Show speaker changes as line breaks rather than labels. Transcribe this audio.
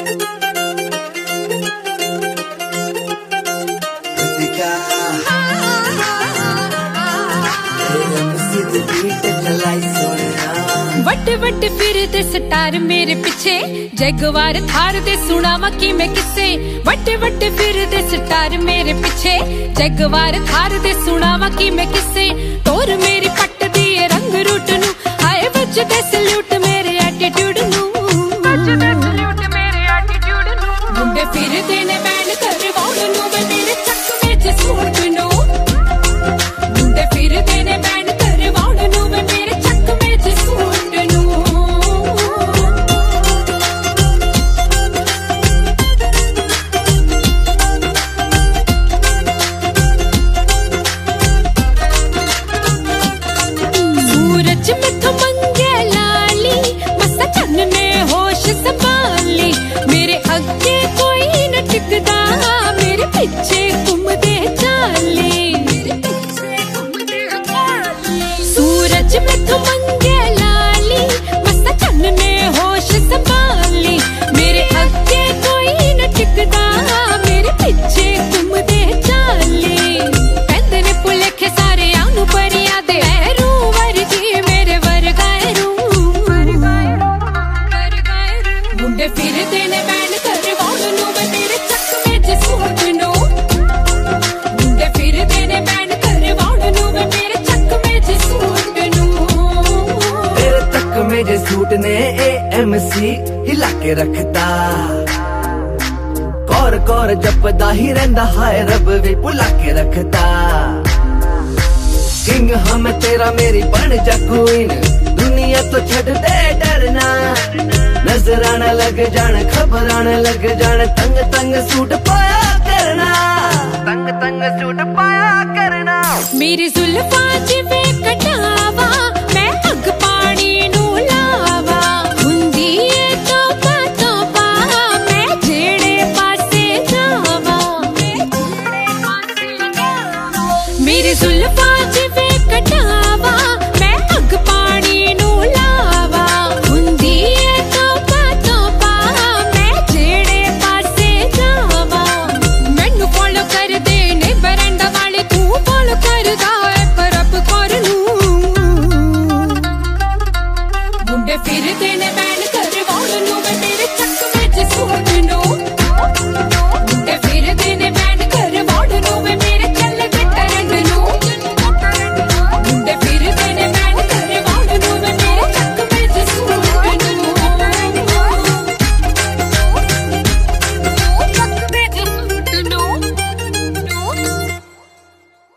What what फिरदे star मेरे पिछे, जगवार थार दे सुनावा की मैं किसे। वट वट फिरदे स्टार मेरे पिछे, जगवार थार दे सुनावा की मैं किसे। तोर मेरी पट दिए रंग रूट नू, हाय वजदे सल्यूट मेरे एटीट्यूड नू। मुंडे फिरदे ने बैन करवाउण नू वे मेरे चक विच सूट नू। मुंडे फिरदे ने बैन करवाउण नू वे मेरे चक विच सूट नू। सूरज मैथों मंगे लाली, मसा चन्न ने होश संभाली। मेरे अगे कोई न टिकदा, मेरे पीछे घूमदे चाली। सूरज मैथों मंगे लाली, मसा चन्न ने होश संभाली। मेरे अगे कोई न टिकदा, मेरे पीछे घूमदे चाली। कहंदे ने भुलेखे सारे आनू परिया दे, रू वर्गी मेरे वर्गाए रू। मुंडे फिरदे ने बैन करवाउण नू वे मेरे चक विच सूट नू। मुंडे फिरदे ने बैन करवाउण नू वे मेरे चक विच सूट नू।
तेरे चक विच सूट ने AMC हिला के रखता। कौर कौर जपदा ही रहिंदा, हाय रब वे भुला के रखता। किंग हम तेरा मेरी बन जा क्वीन, दुनिया तो छड़ दे डरना। नजर आने लग जान, खबर आने लग जान, तंग तंग सूट पाया करना। तंग तंग सूट पाया करना।
मेरी जुल्फां जिवें कटावा, मैं अग पानी नू लावा। हुंदी ए तौबा तौबा, मैं जेड़े पासे जावा। मेरी जुल्फां जिवें कटावा, मैं अग पानी नू लावा। हुंदी ए तौबा तौबा, मैं जेड़े पासे जावा। मैनू फॉलो कर दे ने बरंडा वाले, तू फॉलो करदा है परब कर नू। मुंडे फिरदे ने बैन करवाउण नू वे मेरे चक विच सूट नू।